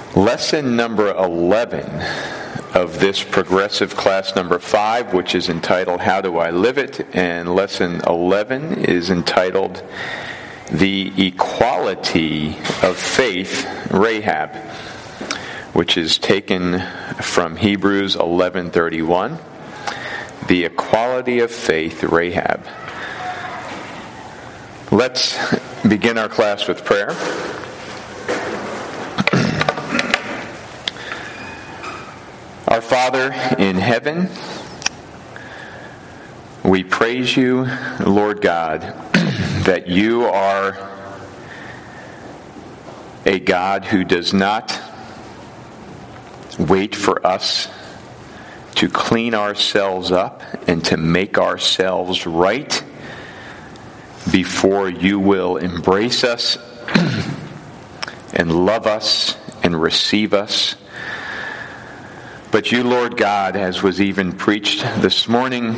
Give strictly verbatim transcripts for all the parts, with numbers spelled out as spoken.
Lesson number eleven of this progressive class number five, which is entitled How Do I Live It? And lesson eleven is entitled The Equality of Faith, Rahab, which is taken from Hebrews eleven thirty-one. The Equality of Faith, Rahab. Let's begin our class with prayer. Our Father in heaven, we praise you, Lord God, that you are a God who does not wait for us to clean ourselves up and to make ourselves right before you will embrace us and love us and receive us. But you, Lord God, as was even preached this morning,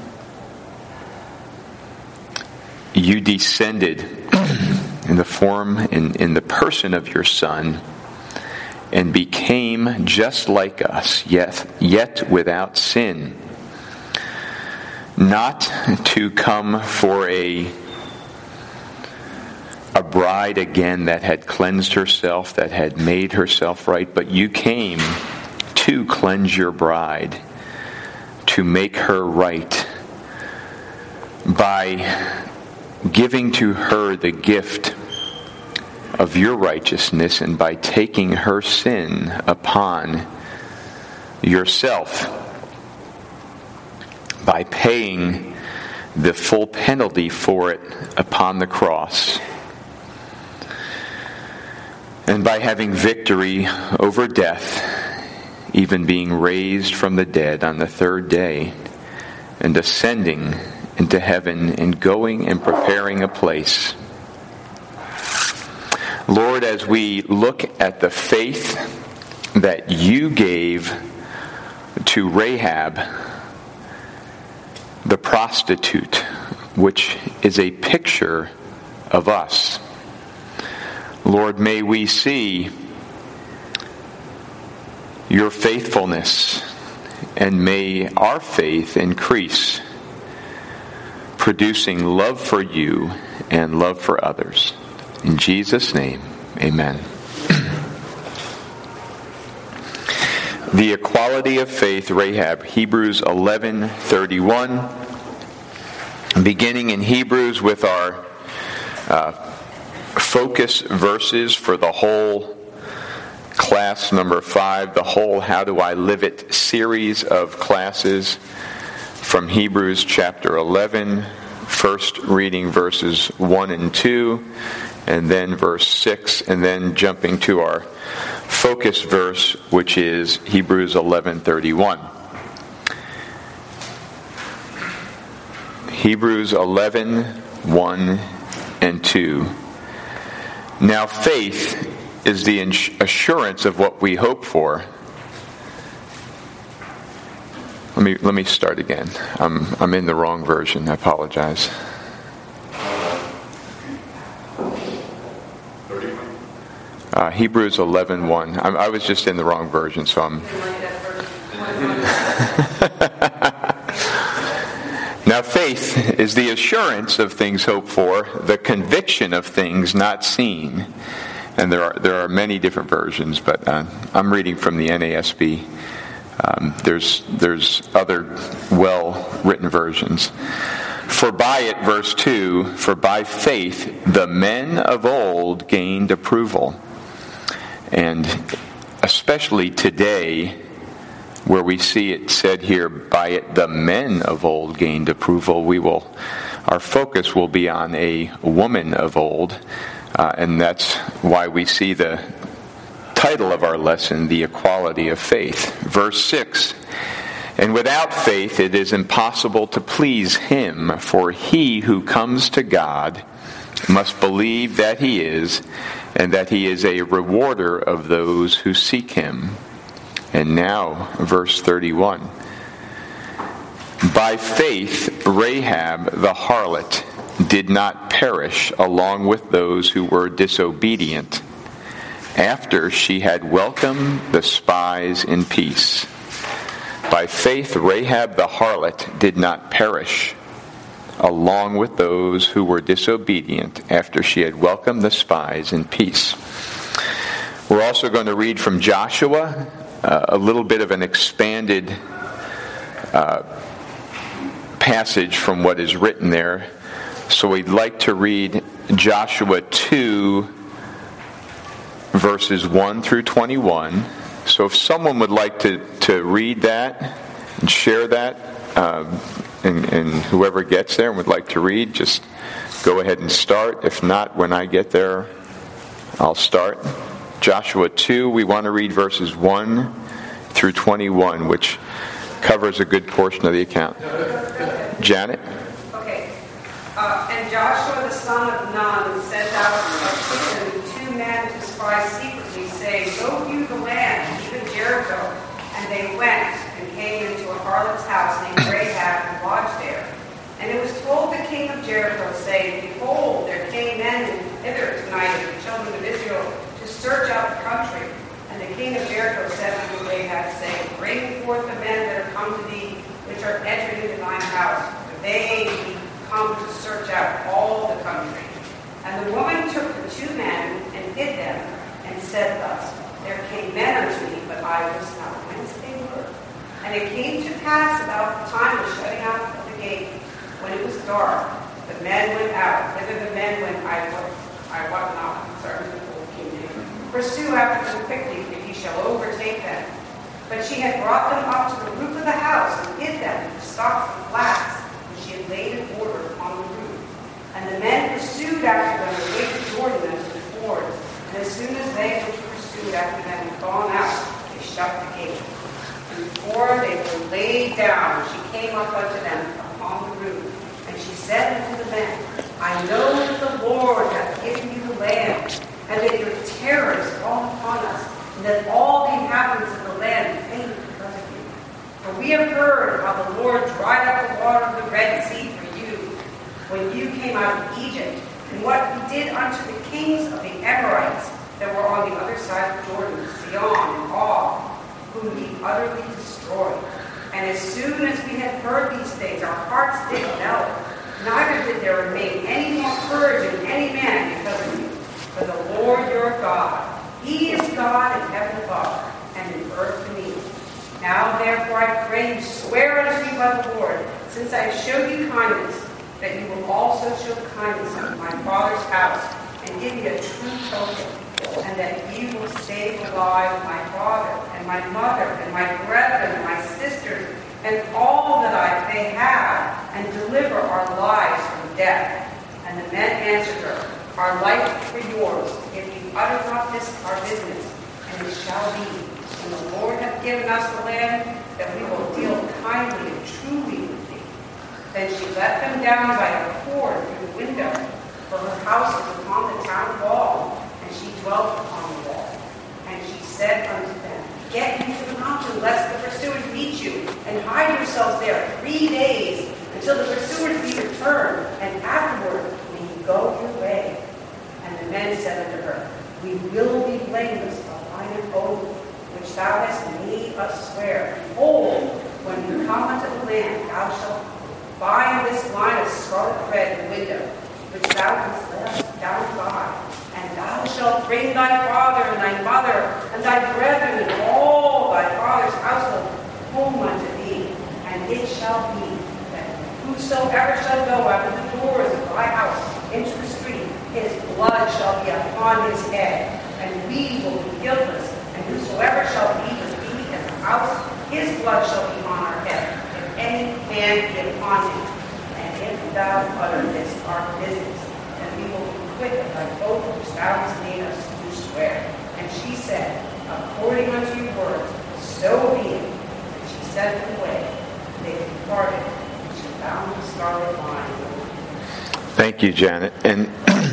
you descended in the form, in, in the person of your Son, and became just like us, yet, yet without sin. Not to come for a, a bride again that had cleansed herself, that had made herself right, but you came to cleanse your bride, to make her right by giving to her the gift of your righteousness and by taking her sin upon yourself, by paying the full penalty for it upon the cross, and by having victory over death, even being raised from the dead on the third day, and ascending into heaven and going and preparing a place. Lord, as we look at the faith that you gave to Rahab, the prostitute, which is a picture of us, Lord, may we see your faithfulness, and may our faith increase, producing love for you and love for others. In Jesus' name, amen. The Equality of Faith, Rahab, Hebrews eleven thirty-one. Beginning in Hebrews with our uh, focus verses for the whole class number five, the whole How Do I Live It series of classes from Hebrews chapter eleven, first reading verses one and two, and then verse six, and then jumping to our focus verse, which is Hebrews eleven thirty-one. Hebrews eleven, one and two. Now faith is the assurance of what we hope for. Let me let me start again. I'm I'm in the wrong version. I apologize. Uh, Hebrews eleven one. I, I was just in the wrong version, so I'm. Now faith is the assurance of things hoped for, the conviction of things not seen. And there are there are many different versions, but uh, I'm reading from the N A S B. Um, there's there's other well-written versions. For by it, verse two, for by faith the men of old gained approval. And especially today, where we see it said here, by it the men of old gained approval, we will, our focus will be on a woman of old. Uh, and that's why we see the title of our lesson, The Equality of Faith. Verse six, and without faith it is impossible to please him, for he who comes to God must believe that he is, and that he is a rewarder of those who seek him. And now, verse thirty-one. By faith Rahab the harlot did not perish along with those who were disobedient, after she had welcomed the spies in peace. By faith, Rahab the harlot did not perish, along with those who were disobedient after she had welcomed the spies in peace. We're also going to read from Joshua, uh, a little bit of an expanded uh, passage from what is written there. So we'd like to read Joshua two, verses one through twenty-one. So if someone would like to, to read that and share that, um, and, and whoever gets there and would like to read, just go ahead and start. If not, when I get there, I'll start. Joshua two, we want to read verses one through twenty-one, which covers a good portion of the account. Janet? Okay. Uh, and Joshua the son of Nun sent out of Shittim two men to spy secretly, saying, Go view the land, even Jericho. And they went and came into a harlot's house named Rahab and lodged there. And it was told the king of Jericho, saying, Behold, there came men hither tonight of the children of Israel to search out the country. And the king of Jericho said unto Rahab, saying, Bring forth the men that are come to thee, which are entered into thine house, for they be come to search out all the country. And the woman took the two men and hid them, and said thus, There came men unto me, but I was not whence they were. And it came to pass about the time of shutting out of the gate, when it was dark, the men went out. Whither the men went, I wot, I wot not. Sorry, the old King James. Pursue after them quickly, if ye shall overtake them. But she had brought them up to the roof of the house, and hid them in the stocks and flax, and she had laid an order upon the roof. And the men pursued after them, and waited Jordan unto the fords. And as soon as they which pursued after them had gone out, they shut the gate. And before they were laid down, she came up unto them upon the roof. And she said unto the men, I know that the Lord hath given you the land, and that your terror is fallen upon us, and that all the inhabitants of the land faint because of you. For we have heard how the Lord dried up the water of the Red Sea for you, when you came out of Egypt, and what he did unto the kings of the Amorites that were on the other side of Jordan, Sihon and Og, whom he utterly destroyed. And as soon as we had heard these things, our hearts did melt. Neither did there remain any more courage in any man because of you. For the Lord your God, he is God in heaven above and in earth beneath. Now therefore I pray you, swear unto me by the Lord, since I have showed you kindness, that you will also show kindness unto my father's house, and give me a true token, and that you will save alive my father, and my mother, and my brethren, and my sisters, and all that I may have, and deliver our lives from death. And the men answered her, Our life for yours, if you utter not this our business, and it shall be, when the Lord hath given us the land, that we will deal kindly and truly with thee. Then she let them down by a cord through the window, for her house is upon the town wall, and she dwelt upon the wall. And she said unto them, Get you to the mountain, lest the pursuers meet you, and hide yourselves there three days, until the pursuers be returned, and afterward may you go your way. And the men said unto her, We will be blameless of thine oath, which thou hast made us swear. Behold, when you come unto the land, thou shalt bind this line of scarlet thread in the window, which thou hast let us down by. And thou shalt bring thy father and thy mother and thy brethren and all thy father's household home unto thee. And it shall be that whosoever shall go out of the doors of thy house into the street, his blood shall be upon his head, and we will be guiltless. And whosoever shall be with thee in the house, his blood shall be on our head, if any man be upon him. And if thou utter this our business, then we will be quit of thy oath which thou hast made us to swear. And she said, According unto your words, so be it. And she sent them away. They departed, and she found the scarlet line. Thank you, Janet. And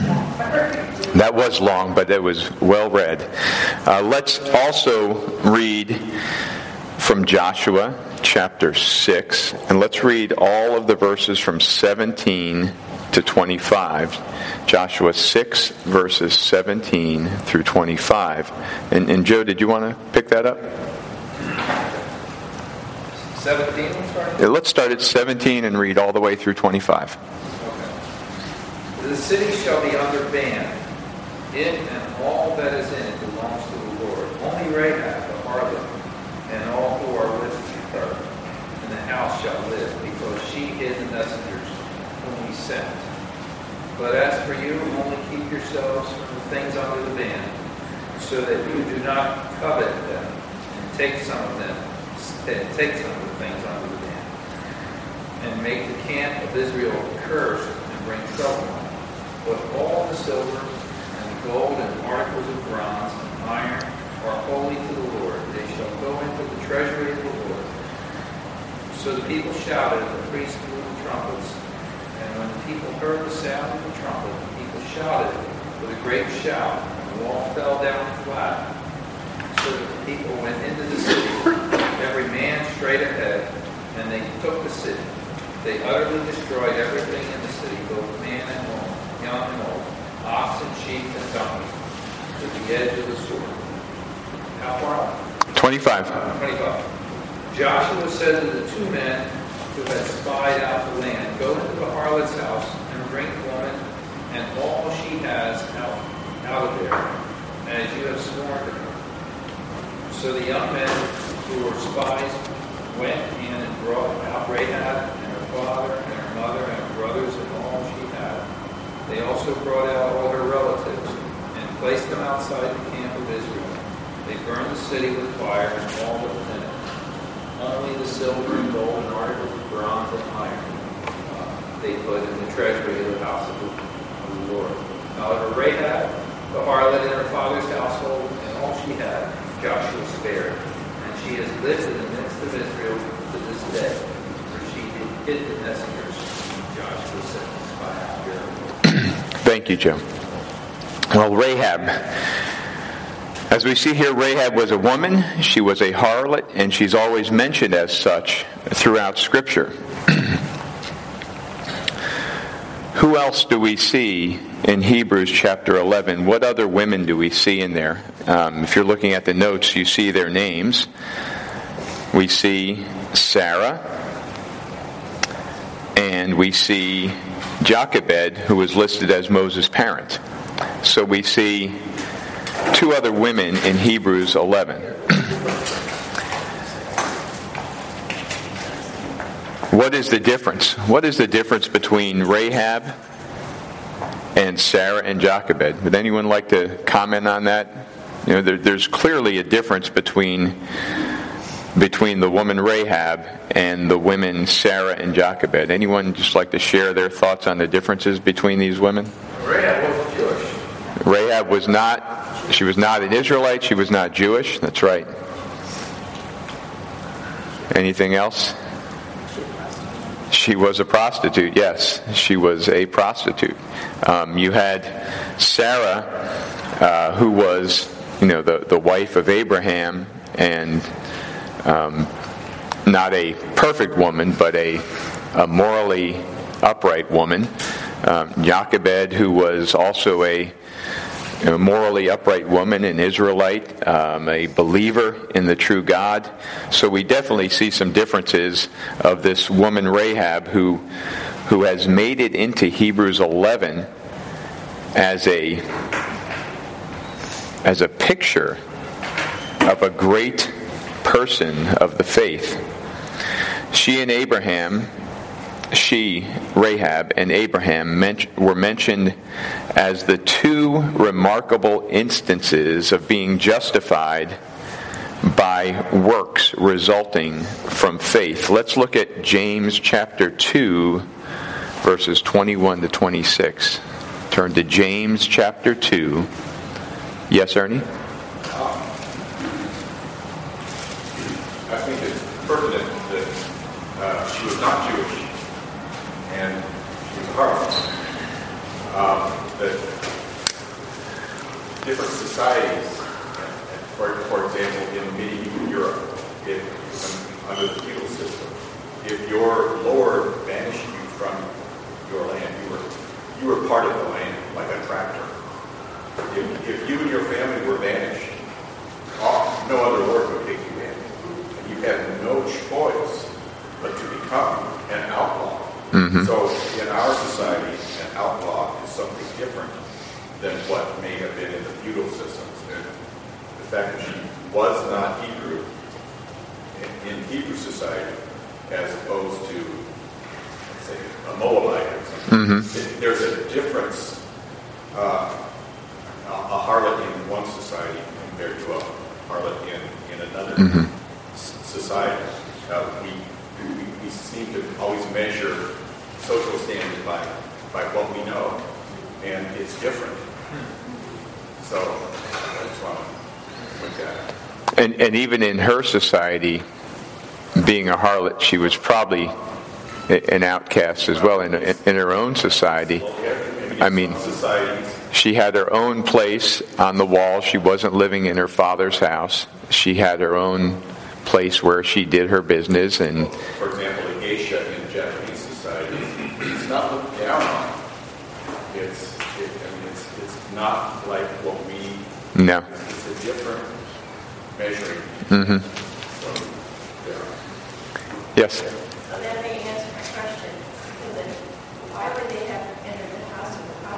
that was long, but it was well read. Uh, let's also read from Joshua chapter six, and let's read all of the verses from seventeen to twenty-five. Joshua six, verses seventeen through twenty-five. And, and Joe, did you want to pick that up? seventeen, we'll start? Yeah, let's start at seventeen and read all the way through twenty-five. Okay. The city shall be under ban. It and all that is in it belongs to the Lord. Only Rahab, the harlot, and all who are with her in the house shall live, because she hid the messengers whom we sent. But as for you, only keep yourselves from the things under the ban, so that you do not covet them, and take some of them, and take some of the things under the ban, and make the camp of Israel cursed and bring trouble on it. But all the silver and the gold and articles of bronze and iron are holy to the Lord. They shall go into the treasury of the Lord. So the people shouted, and the priests blew the trumpets. And when the people heard the sound of the trumpet, the people shouted with a great shout, and the wall fell down flat. So that the people went into the city, every man straight ahead, and they took the city. They utterly destroyed everything in the city, both man and woman, young and old, ox and sheep and donkey, with the edge of the sword. How far up? twenty-five. twenty-five. Joshua said to the two men who had spied out the land, go into the harlot's house and bring the woman and all she has out, out of there, as you have sworn to her. So the young men who were spies went in and brought out Rahab and her father and her mother and her brothers and all she had. They also brought out all her relatives and placed them outside the camp of Israel. They burned the city with fire and all that was in it. Only the silver and gold and articles of bronze and iron uh, they put in the treasury of the house of the, of the Lord. However, Rahab, the harlot, and her father's household and all she had, Joshua spared. And she has lived in the midst of Israel to this day, for she hid the messengers Joshua sent to spy out Jericho. Thank you, Joe. Well, Rahab. As we see here, Rahab was a woman, she was a harlot, and she's always mentioned as such throughout Scripture. Who else do we see in Hebrews chapter eleven? What other women do we see in there? Um, if you're looking at the notes, you see their names. We see Sarah, and we see Jochebed, who was listed as Moses' parent. So we see two other women in Hebrews eleven. What is the difference? What is the difference between Rahab and Sarah and Jochebed? Would anyone like to comment on that? You know, there, there's clearly a difference between between the woman Rahab and the women Sarah and Jochebed. Anyone just like to share their thoughts on the differences between these women? Rahab wasn't Jewish. Rahab was not, she was not an Israelite, she was not Jewish, that's right. Anything else? She was a prostitute, yes, she was a prostitute. Um, you had Sarah, uh, who was, you know, the, the wife of Abraham, and um, not a perfect woman, but a, a morally upright woman. Um, Jochebed, who was also a a morally upright woman, an Israelite, um, a believer in the true God. So we definitely see some differences of this woman Rahab, who who has made it into Hebrews eleven as a as a picture of a great person of the faith. She and Abraham, she, Rahab, and Abraham men- were mentioned as the two remarkable instances of being justified by works resulting from faith. Let's look at James chapter two, verses twenty-one to twenty-six. Turn to James chapter two. Yes, Ernie? Um, I think it's pertinent that uh, she was not Jewish and she was a harlot. Um, that different societies, for, for example, in medieval Europe, if, under the feudal system, if your lord banished you from your land, you were part of the land, like a tractor. If, if you and your family were banished, oh, no other word would take you in. And you had no choice but to become an outlaw. Mm-hmm. So in our society, an outlaw is something different than what may have been in the feudal systems. And the fact that she was not Hebrew in, in Hebrew society, as opposed to, let's say, a Moabite or something. Mm-hmm. There's a difference, uh, a harlot in one society compared to a harlot in, in another mm-hmm. s- society. Uh, we, we we seem to always measure social standing by, by what we know, and it's different. So that's why I went that. And, and even in her society, being a harlot, she was probably an outcast as well in, in, in her own society. I mean, she had her own place on the wall. She wasn't living in her father's house. She had her own place where she did her business. And for example, a geisha in Japanese society, it's not looked down on. It's, it, I mean, it's, it's not like what we. No. It's a different measuring. Mm-hmm. So, yeah. Yes. Well, that may answer my question. Why would they have entered the house of the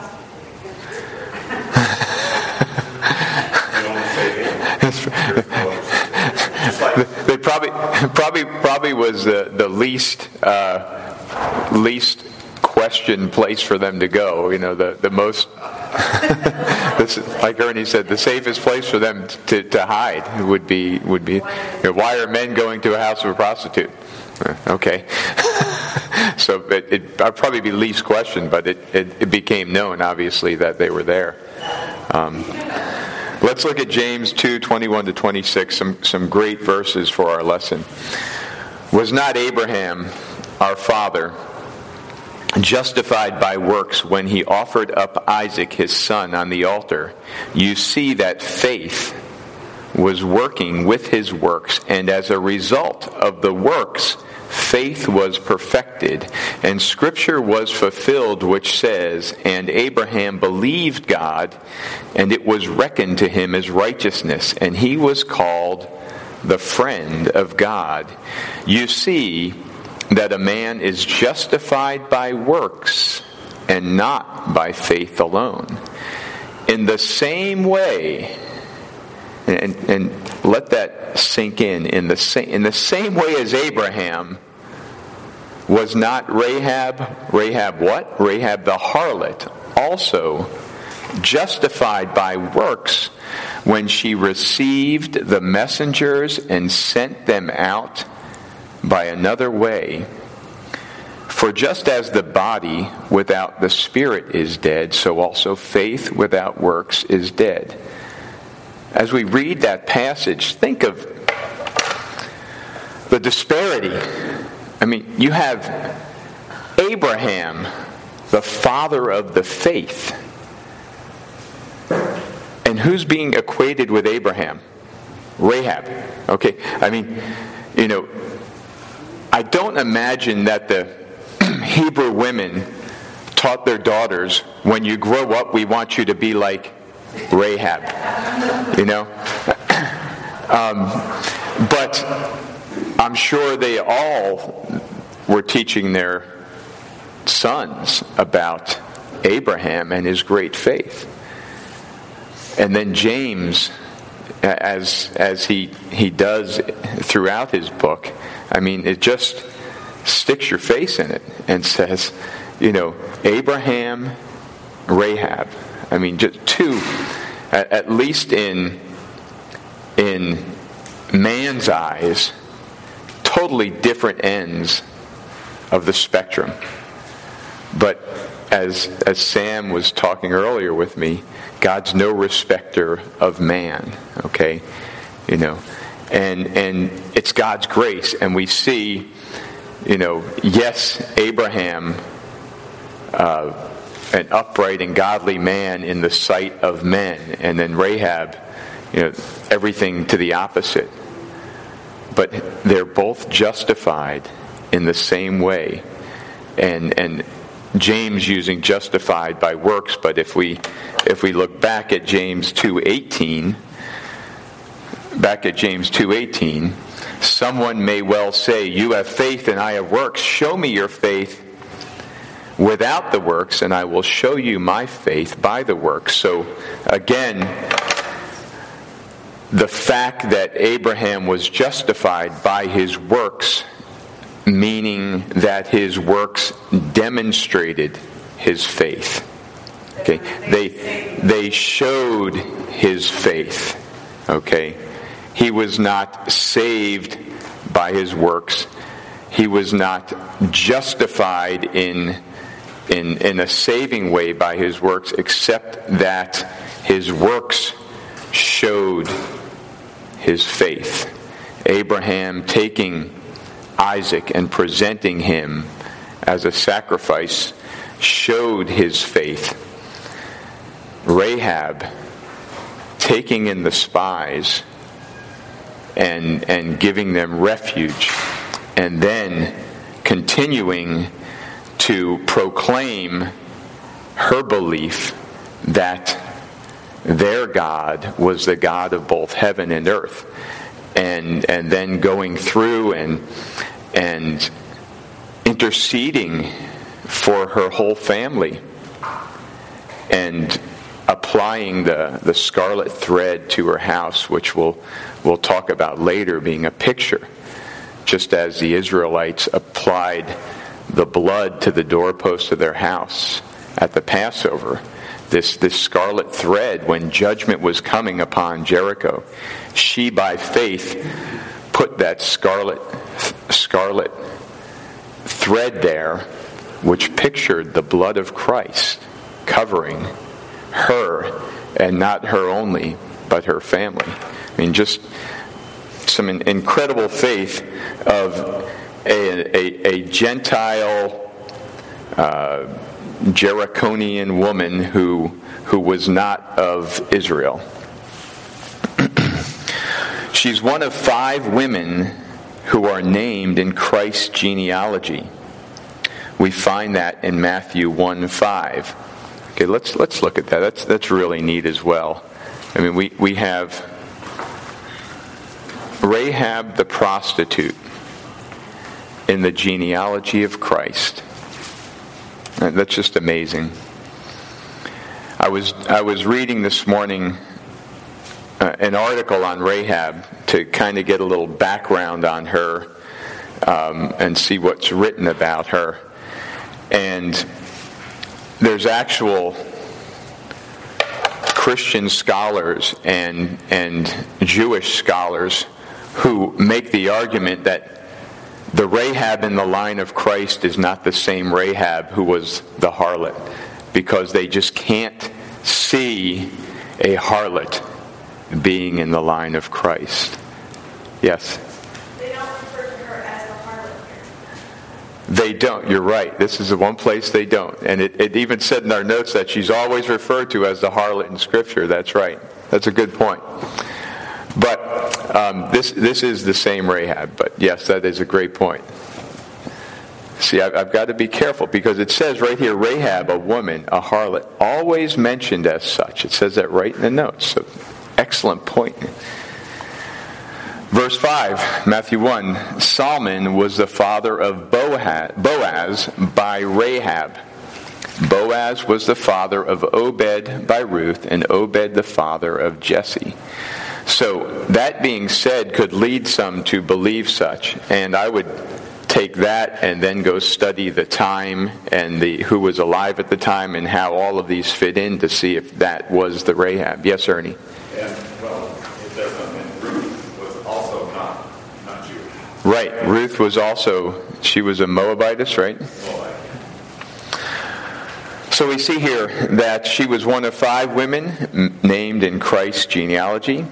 prostitute? They probably, probably, probably was the the least uh, least questioned place for them to go. You know, the the most, this, like Ernie said, the safest place for them to, to hide would be would be. You know, why are men going to a house of a prostitute? Okay. So it, it I'd probably be least questioned, but it, it, it became known, obviously, that they were there. Um, let's look at James two, twenty-one to twenty-six, some, some great verses for our lesson. Was not Abraham, our father, justified by works when he offered up Isaac his son on the altar? You see that faith was working with his works, and as a result of the works, faith was perfected, and Scripture was fulfilled, which says, and Abraham believed God, and it was reckoned to him as righteousness, and he was called the friend of God. You see that a man is justified by works, and not by faith alone. In the same way, And, and let that sink in. In the same, in the same way as Abraham, was not Rahab, Rahab what? Rahab the harlot, also justified by works when she received the messengers and sent them out by another way. For just as the body without the spirit is dead, so also faith without works is dead. As we read that passage, think of the disparity. I mean, you have Abraham, the father of the faith. And who's being equated with Abraham? Rahab. Okay, I mean, you know, I don't imagine that the Hebrew women taught their daughters, when you grow up, we want you to be like Rahab, you know. um, but I'm sure they all were teaching their sons about Abraham and his great faith. And then James, as as he he does throughout his book, I mean, it just sticks your face in it and says, you know, Abraham, Rahab. I mean, just two, at, at least in in man's eyes, totally different ends of the spectrum. But as as Sam was talking earlier with me, God's no respecter of man. Okay, you know, and and it's God's grace, and we see, you know, yes, Abraham. Uh, an upright and godly man in the sight of men, and then Rahab, you know, everything to the opposite. But they're both justified in the same way, and and James using justified by works, but if we if we look back at James two eighteen, back at James two eighteen, someone may well say, "You have faith and I have works. Show me your faith without the works, and I will show you my faith by the works." So again, the fact that Abraham was justified by his works, meaning that his works demonstrated his faith. Okay, they they showed his faith. Okay, he was not saved by his works. He was not justified in in in a saving way by his works, except that his works showed his faith. Abraham taking Isaac and presenting him as a sacrifice showed his faith. Rahab taking in the spies and and giving them refuge, and then continuing to proclaim her belief that their God was the God of both heaven and earth, and and then going through and and interceding for her whole family, and applying the, the scarlet thread to her house, which we'll we'll talk about later, being a picture, just as the Israelites applied the blood to the doorpost of their house at the Passover. This this scarlet thread, when judgment was coming upon Jericho, she by faith put that scarlet scarlet thread there, which pictured the blood of Christ covering her, and not her only, but her family. I mean, just some incredible faith of a, a, a Gentile uh, Jericonian woman who who was not of Israel. She's one of five women who are named in Christ's genealogy. We find that in Matthew one five. Okay, let's let's look at that. That's that's really neat as well. I mean, we, we have Rahab the prostitute in the genealogy of Christ. And that's just amazing. I was I was reading this morning uh, an article on Rahab to kind of get a little background on her um, and see what's written about her. And there's actual Christian scholars and and Jewish scholars who make the argument that the Rahab in the line of Christ is not the same Rahab who was the harlot, because they just can't see a harlot being in the line of Christ. Yes? They don't refer to her as a harlot here. They don't. You're right. This is the one place they don't. And it, it even said in our notes that she's always referred to as the harlot in Scripture. That's right. That's a good point. But um, this this is the same Rahab. But yes, that is a great point. See, I've, I've got to be careful, because it says right here, Rahab, a woman, a harlot, always mentioned as such. It says that right in the notes. So, excellent point. Verse five, Matthew one, Salmon was the father of Boaz, Boaz by Rahab. Boaz was the father of Obed by Ruth, and Obed the father of Jesse. So, that being said could lead some to believe such, and I would take that and then go study the time and the who was alive at the time and how all of these fit in to see if that was the Rahab. Yes, Ernie? And, well, it doesn't mean Ruth was also not, not Jewish. Right. Ruth was also, she was a Moabitess, right? Moabite. So we see here that she was one of five women m- named in Christ's genealogy.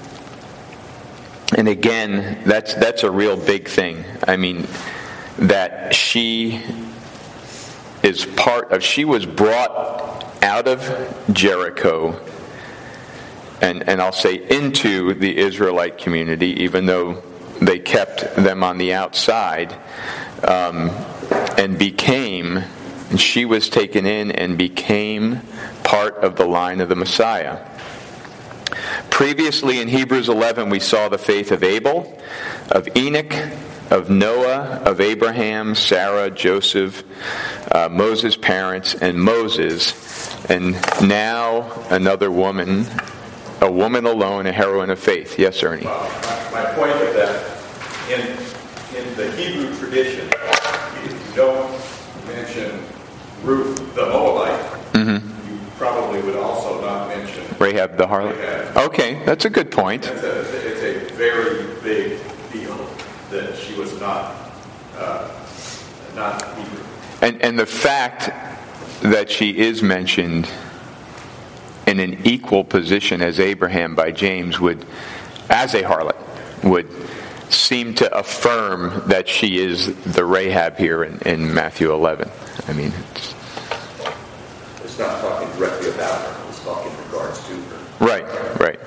And again, that's that's a real big thing. I mean, that she is part of, she was brought out of Jericho, and, and I'll say into the Israelite community, even though they kept them on the outside, um, and became and she was taken in and became part of the line of the Messiah. Previously in Hebrews eleven, we saw the faith of Abel, of Enoch, of Noah, of Abraham, Sarah, Joseph, uh, Moses' parents, and Moses. And now another woman, a woman alone, a heroine of faith. Yes, Ernie? Well, my, my point is that in, in the Hebrew tradition, you don't mention Ruth the Moabite. Mm-hmm. You probably would also not mention Rahab the harlot. Rahab. Okay, that's a good point. It's a, it's a very big deal that she was not uh, not Hebrew. And and the fact that she is mentioned in an equal position as Abraham by James would, as a harlot, would seem to affirm that she is the Rahab here in, in Matthew eleven. I mean, it's, it's not talking directly about her. It's talking in regards to her. Right, right.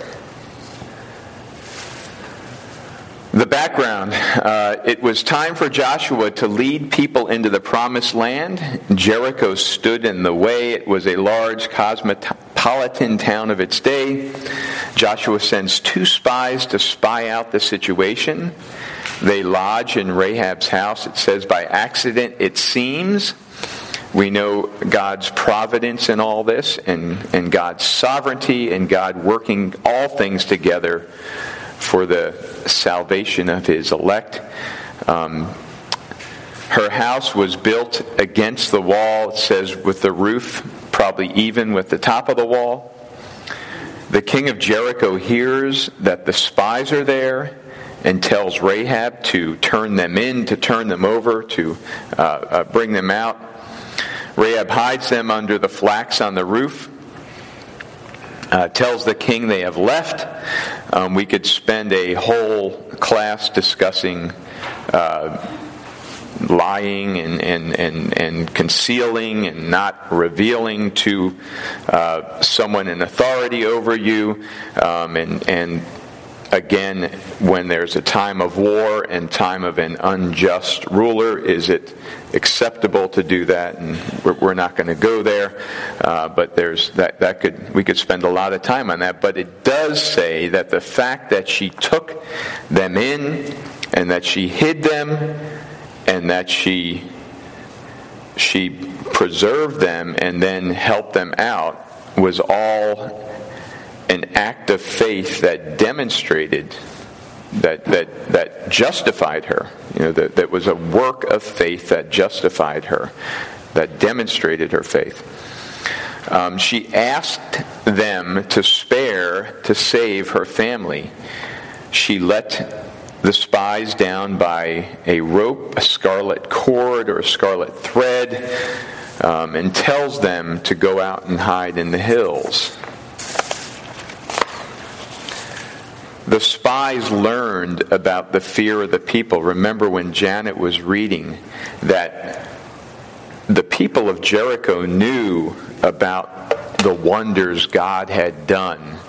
The background, uh, it was time for Joshua to lead people into the promised land. Jericho stood in the way. It was a large cosmopolitan town of its day. Joshua sends two spies to spy out the situation. They lodge in Rahab's house. It says by accident, it seems. We know God's providence in all this, and, and God's sovereignty, and God working all things together for the salvation of his elect. Um, her house was built against the wall, it says, with the roof probably even with the top of the wall. The king of Jericho hears that the spies are there and tells Rahab to turn them in, to turn them over, to uh, uh, bring them out. Rahab hides them under the flax on the roof. Uh, tells the king they have left. Um, we could spend a whole class discussing uh, lying and, and, and, and concealing and not revealing to uh, someone in authority over you. Um, and, and again, when there's a time of war and time of an unjust ruler, is it acceptable to do that? And we're, we're not going to go there, uh, but there's that that could we could spend a lot of time on that. But it does say that the fact that she took them in and that she hid them and that she she preserved them and then helped them out was all an act of faith that demonstrated, that that that justified her. You know, that, that was a work of faith that justified her, that demonstrated her faith. Um, she asked them to spare, to save her family. She let the spies down by a rope, a scarlet cord, or a scarlet thread, um, and tells them to go out and hide in the hills. The spies learned about the fear of the people. Remember when Janet was reading that the people of Jericho knew about the wonders God had done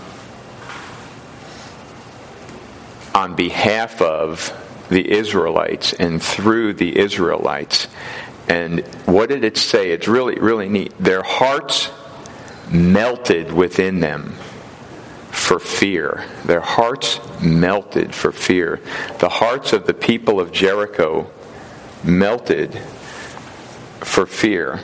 on behalf of the Israelites and through the Israelites. And what did it say? It's really, really neat. Their hearts melted within them for fear. Their hearts melted for fear. The hearts of the people of Jericho melted for fear.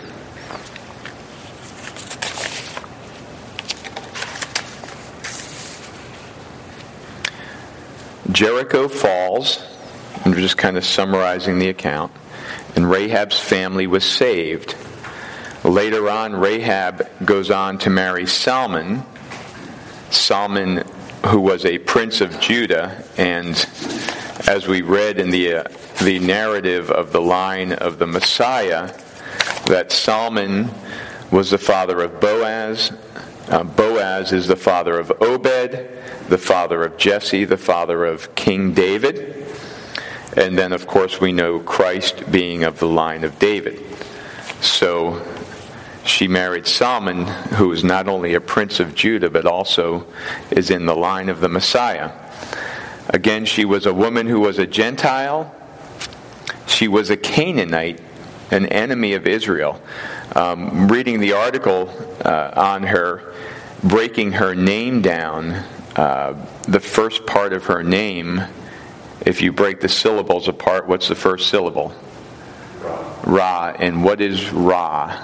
Jericho falls. I'm just kind of summarizing the account. And Rahab's family was saved. Later on, Rahab goes on to marry Salmon. Salmon, who was a prince of Judah, and as we read in the uh, the narrative of the line of the Messiah, that Salmon was the father of Boaz. Uh, Boaz is the father of Obed, the father of Jesse, the father of King David, and then of course we know Christ being of the line of David. So she married Salmon, who is not only a prince of Judah, but also is in the line of the Messiah. Again, she was a woman who was a Gentile. She was a Canaanite, an enemy of Israel. Um, reading the article uh, on her, breaking her name down, uh, the first part of her name, if you break the syllables apart, what's the first syllable? Ra. Ra. And what is Ra?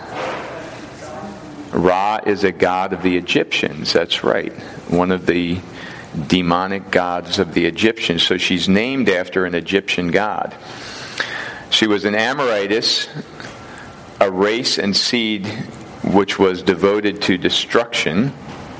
Ra is a god of the Egyptians. That's right. One of the demonic gods of the Egyptians. So she's named after an Egyptian god. She was an Amorитess, a race and seed which was devoted to destruction.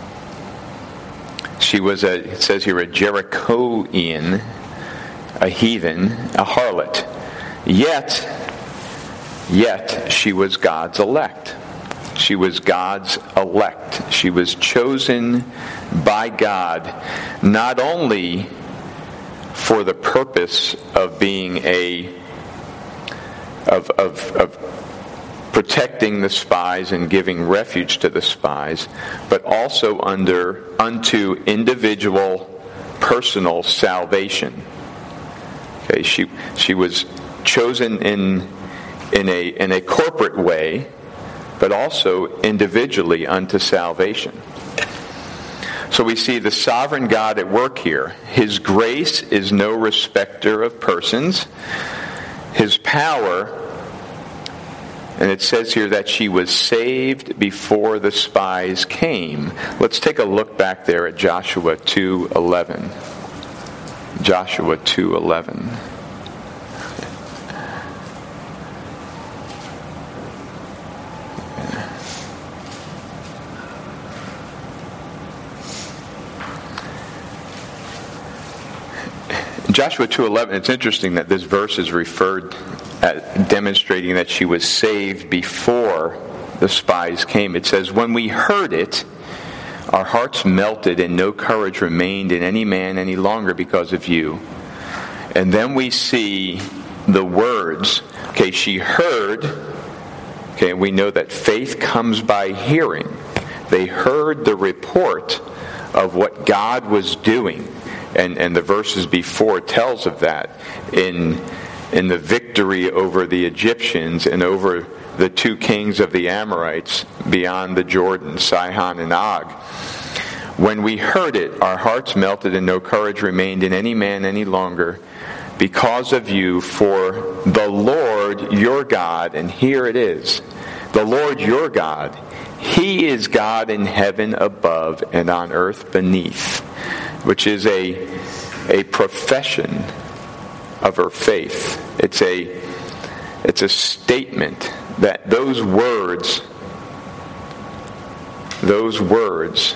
She was a, it says here, a Jerichoan, a heathen, a harlot. Yet, yet she was God's elect. She was God's elect. She was chosen by God not only for the purpose of being a of of, of protecting the spies and giving refuge to the spies, but also under unto individual personal salvation. Okay, she she was chosen in in a in a corporate way, but also individually unto salvation. So we see the sovereign God at work here. His grace is no respecter of persons. His power, and it says here that she was saved before the spies came. Let's take a look back there at Joshua two eleven. Joshua two eleven. Joshua two eleven, it's interesting that this verse is referred at demonstrating that she was saved before the spies came. It says, when we heard it, our hearts melted and no courage remained in any man any longer because of you. And then we see the words, okay, she heard, okay, we know that faith comes by hearing. They heard the report of what God was doing. And and the verses before tells of that in in the victory over the Egyptians and over the two kings of the Amorites beyond the Jordan, Sihon and Og. When we heard it, our hearts melted and no courage remained in any man any longer because of you, for the Lord your God, and here it is, the Lord your God, He is God in heaven above and on earth beneath, which is a a profession of her faith. It's a it's a statement that those words those words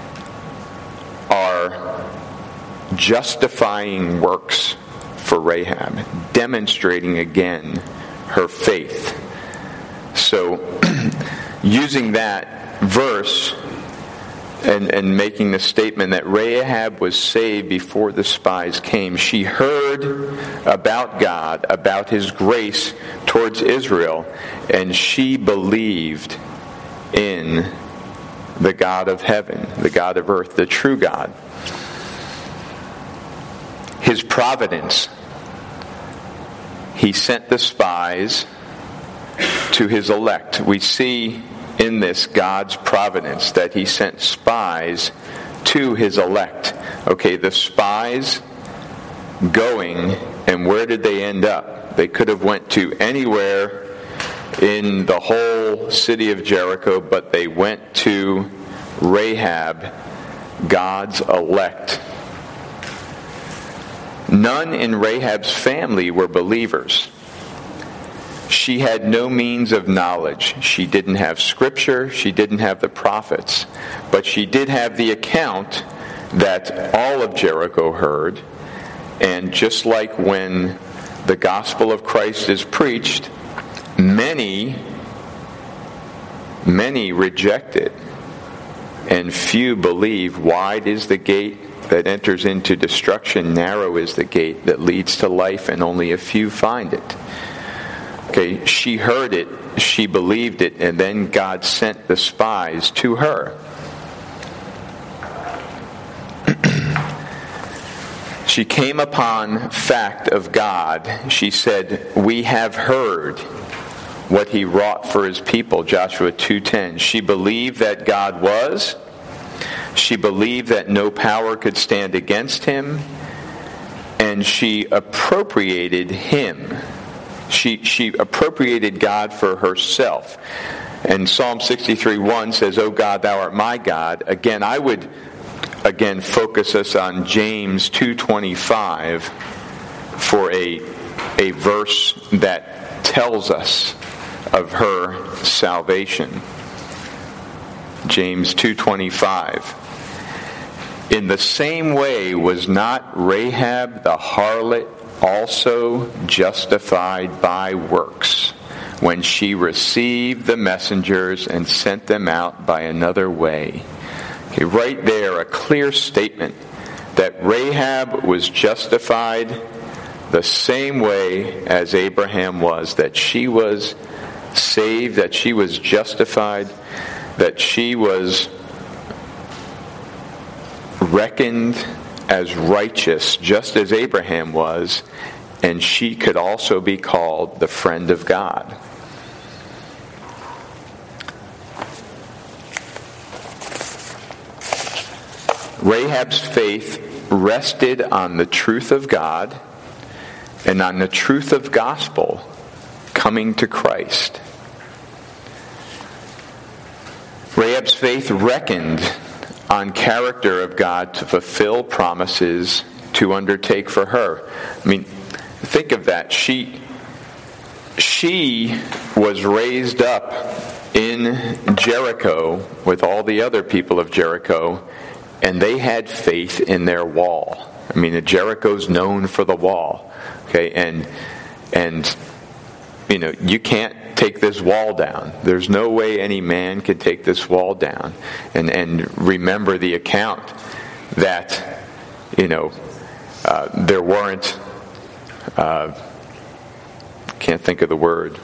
are justifying works for Rahab, demonstrating again her faith. So using that verse And, and making the statement that Rahab was saved before the spies came. She heard about God, about His grace towards Israel, and she believed in the God of heaven, the God of earth, the true God. His providence. He sent the spies to His elect. We see in this God's providence that He sent spies to His elect. Okay, the spies going, and where did they end up? They could have went to anywhere in the whole city of Jericho, but they went to Rahab, God's elect. None in Rahab's family were believers. She had no means of knowledge. She didn't have scripture. She didn't have the prophets. But she did have the account that all of Jericho heard. And just like when the gospel of Christ is preached, many, many reject it. And few believe. Wide is the gate that enters into destruction. Narrow is the gate that leads to life, and only a few find it. Okay, she heard it, she believed it, and then God sent the spies to her. She came upon fact of God. She said, we have heard what he wrought for his people, Joshua two ten. She believed that God was. She believed that no power could stand against him. And she appropriated him. She, she appropriated God for herself. And Psalm sixty-three one says, "O God, thou art my God." Again, I would again focus us on James two twenty-five for a, a verse that tells us of her salvation. James two twenty-five. "In the same way was not Rahab the harlot also justified by works, when she received the messengers and sent them out by another way?" Okay, right there, a clear statement that Rahab was justified the same way as Abraham was, that she was saved, that she was justified, that she was reckoned as righteous, just as Abraham was, and she could also be called the friend of God. Rahab's faith rested on the truth of God and on the truth of gospel coming to Christ. Rahab's faith reckoned on character of God to fulfill promises to undertake for her. I mean, think of that. She, she was raised up in Jericho with all the other people of Jericho, and they had faith in their wall. I mean, Jericho's known for the wall. Okay, and and you know, you can't take this wall down. There's no way any man could take this wall down. And and remember the account that, you know, uh, there weren't, uh, can't think of the word,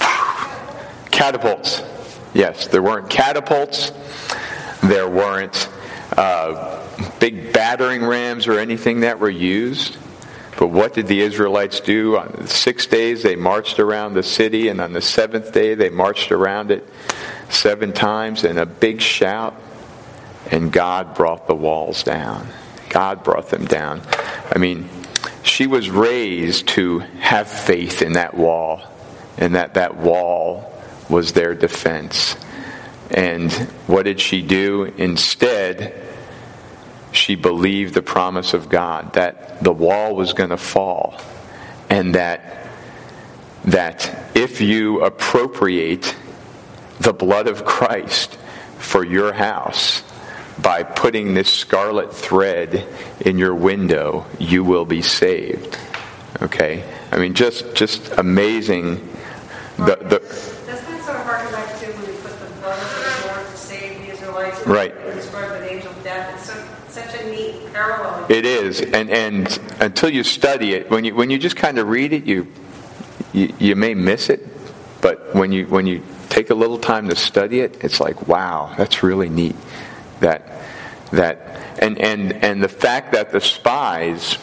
catapults. Yes, there weren't catapults. There weren't uh, big battering rams or anything that were used. But what did the Israelites do? On six days they marched around the city, and on the seventh day they marched around it seven times in a big shout, and God brought the walls down. God brought them down. I mean, she was raised to have faith in that wall, and that that wall was their defense. And what did she do? Instead, she believed the promise of God that the wall was going to fall, and that that if you appropriate the blood of Christ for your house by putting this scarlet thread in your window, you will be saved. Okay? I mean, just just amazing. The the Doesn't it sort of harken back to when we put the blood of the Lord to save the Israelites? Right. And describe an angel of death. It's so, such a neat parallel. It is, and and until you study it, when you when you just kind of read it, you, you you may miss it, but when you when you take a little time to study it, it's like, wow, that's really neat. That that and and and the fact that the spies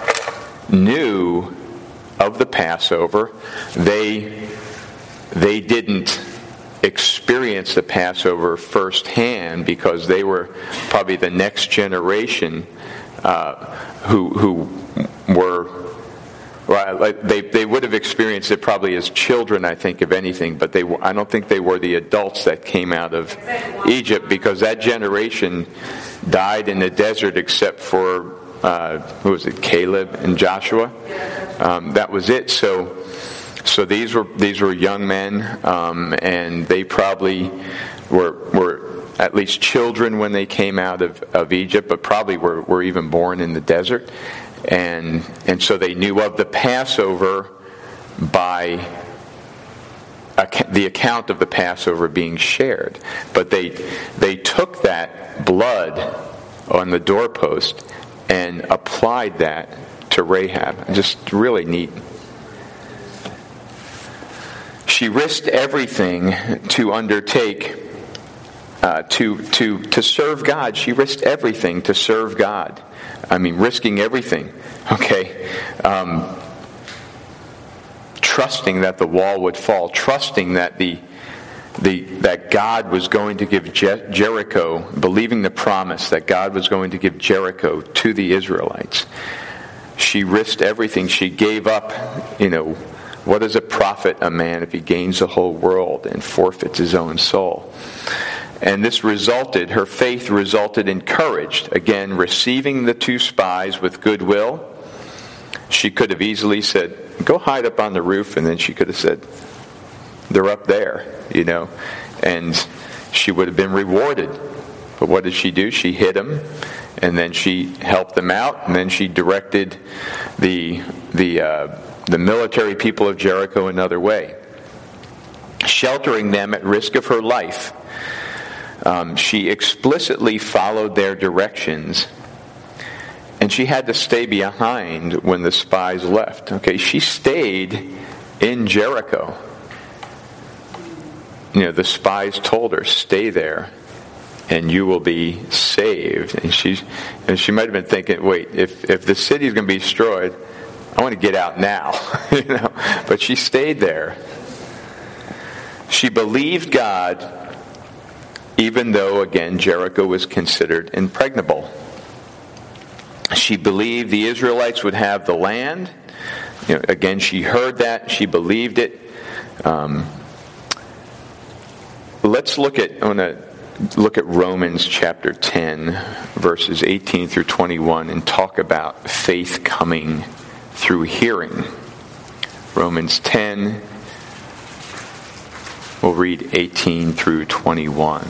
knew of the Passover, they they didn't experience the Passover firsthand because they were probably the next generation uh, who who were well, like they they would have experienced it probably as children, I think, if anything, but they I don't think they were the adults that came out of Egypt, because that generation died in the desert except for uh, who was it, Caleb and Joshua. Um, that was it. So. So these were these were young men, um, and they probably were were at least children when they came out of, of Egypt, but probably were, were even born in the desert, and and so they knew of the Passover by the account of the Passover being shared. But they they took that blood on the doorpost and applied that to Rahab. Just really neat. She risked everything to undertake, uh, to to to serve God. She risked everything to serve God. I mean, risking everything. Okay, um, trusting that the wall would fall, trusting that the the that God was going to give Je- Jericho, believing the promise that God was going to give Jericho to the Israelites. She risked everything. She gave up, you know, what does it profit a man if he gains the whole world and forfeits his own soul? And this resulted, her faith resulted in courage. Again, receiving the two spies with goodwill. She could have easily said, go hide up on the roof, and then she could have said, they're up there, you know, and she would have been rewarded. But what did she do? She hid them, and then she helped them out, and then she directed the the uh, the military people of Jericho another way, sheltering them at risk of her life. Um, she explicitly followed their directions, and she had to stay behind when the spies left. Okay, she stayed in Jericho. You know, the spies told her, stay there, and you will be saved. And she, and she might have been thinking, wait, if, if the city is going to be destroyed, I want to get out now. you know, but she stayed there. She believed God, even though, again, Jericho was considered impregnable. She believed the Israelites would have the land. You know, again, she heard that. She believed it. Um, let's look at, I want to look at Romans chapter ten, verses eighteen through twenty-one, and talk about faith coming through hearing. Romans ten, we'll read eighteen through twenty-one.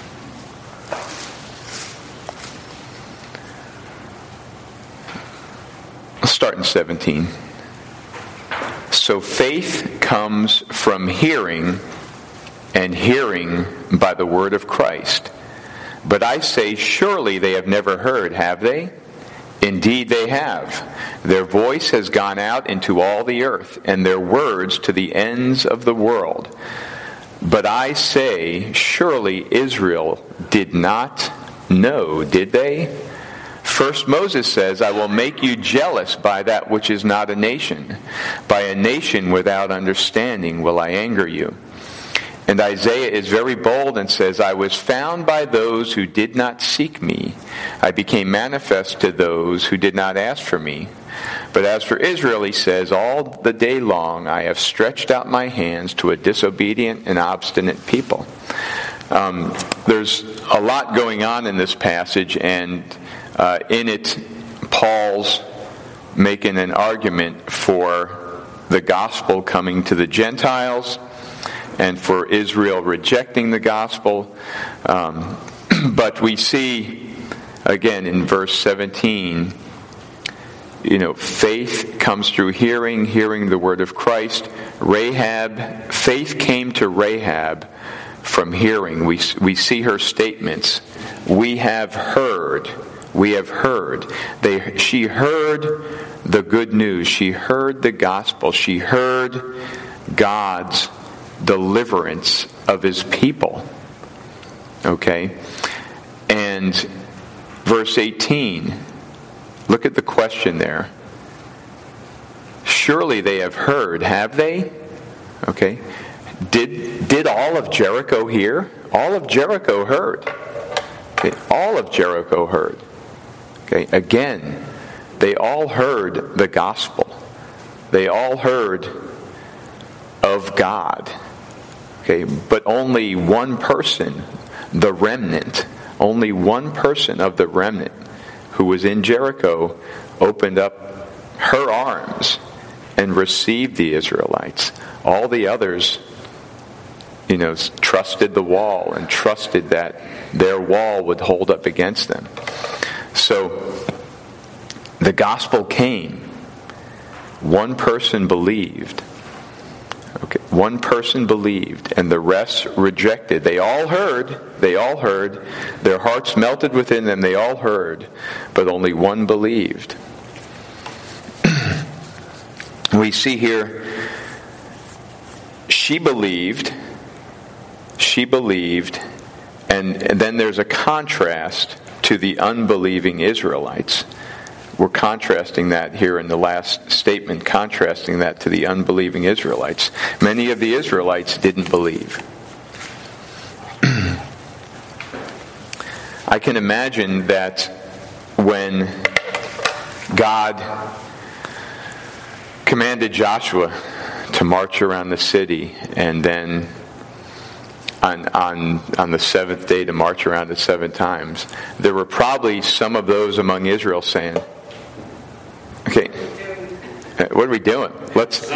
Let's start in seventeen. So faith comes from hearing, and hearing by the word of Christ. But I say, surely they have never heard, have they? Indeed they have. Their voice has gone out into all the earth, and their words to the ends of the world. But I say, surely Israel did not know, did they? First Moses says, I will make you jealous by that which is not a nation. By a nation without understanding will I anger you. And Isaiah is very bold and says, I was found by those who did not seek me. I became manifest to those who did not ask for me. But as for Israel, he says, all the day long I have stretched out my hands to a disobedient and obstinate people. Um, there's a lot going on in this passage, and uh, in it, Paul's making an argument for the gospel coming to the Gentiles, and for Israel rejecting the gospel. Um, but we see, again, in verse seventeen, you know, faith comes through hearing, hearing the word of Christ. Rahab, faith came to Rahab from hearing. We, we see her statements. We have heard. We have heard. They, she heard the good news. She heard the gospel. She heard God's deliverance of his people. Okay? And verse eighteen, look at the question there. Surely they have heard, have they? Okay. Did did all of Jericho hear? All of Jericho heard. Okay. All of Jericho heard. Okay. Again, they all heard the gospel. They all heard of God. Okay, but only one person, the remnant, only one person of the remnant who was in Jericho opened up her arms and received the Israelites. All the others, you know, trusted the wall and trusted that their wall would hold up against them. So the gospel came. One person believed. Okay, one person believed, and the rest rejected. They all heard. They all heard. Their hearts melted within them. They all heard, but only one believed. We see here, she believed, she believed, and, and then there's a contrast to the unbelieving Israelites. we're contrasting that here in the last statement, contrasting that to the unbelieving Israelites. Many of the Israelites didn't believe. I can imagine that when God commanded Joshua to march around the city, and then on, on, on the seventh day to march around it seven times, there were probably some of those among Israel saying, okay, what are we doing? Let's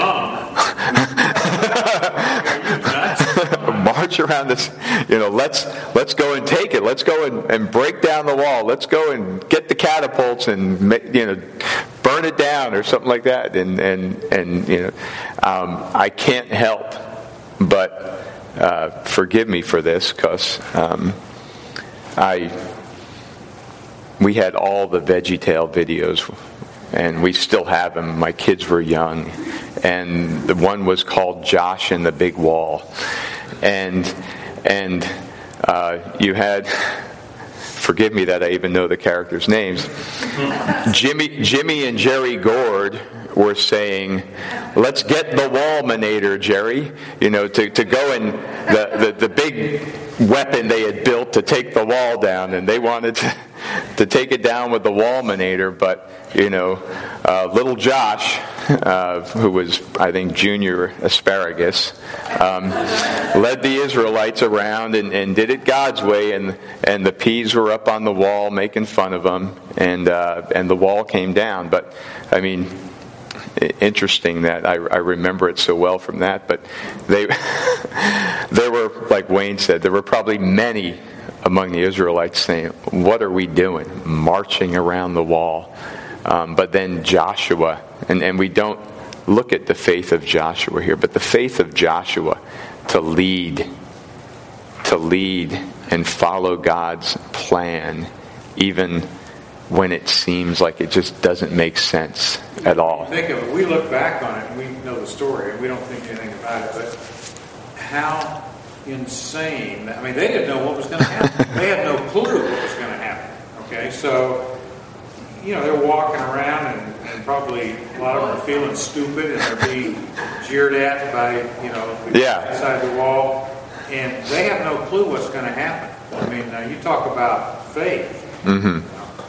march around this, you know, let's let's go and take it. Let's go and, and break down the wall. Let's go and get the catapults and, you know, burn it down or something like that. And, and, and you know, um, I can't help but uh, forgive me for this, because um, I we had all the VeggieTale videos, and we still have them. My kids were young, and the one was called Josh and the Big Wall, and and uh, you had, forgive me that I even know the characters' names, Jimmy Jimmy and Jerry Gord were saying, let's get the Wallminator, Jerry, you know, to, to go and the, the, the big weapon they had built to take the wall down, and they wanted to, to take it down with the Wallminator, but, you know, uh, little Josh, uh, who was, I think, junior asparagus, um, led the Israelites around and, and did it God's way, and and the peas were up on the wall making fun of them, and uh, and the wall came down. But, I mean, interesting that I, I remember it so well from that, but they there were, like Wayne said, there were probably many among the Israelites saying, what are we doing, marching around the wall? Um, but then Joshua, and, and we don't look at the faith of Joshua here, but the faith of Joshua to lead, to lead and follow God's plan, even when it seems like it just doesn't make sense at all. Think of it. We look back on it and we know the story and we don't think anything about it, but how insane. I mean, they didn't know what was going to happen. They had no clue what was going to happen. Okay, so, you know, they're walking around and, and probably a lot of them are feeling stupid and they're being jeered at by, you know, the yeah. inside the wall, and they have no clue what's going to happen. I mean, uh, you talk about faith. Mm-hmm.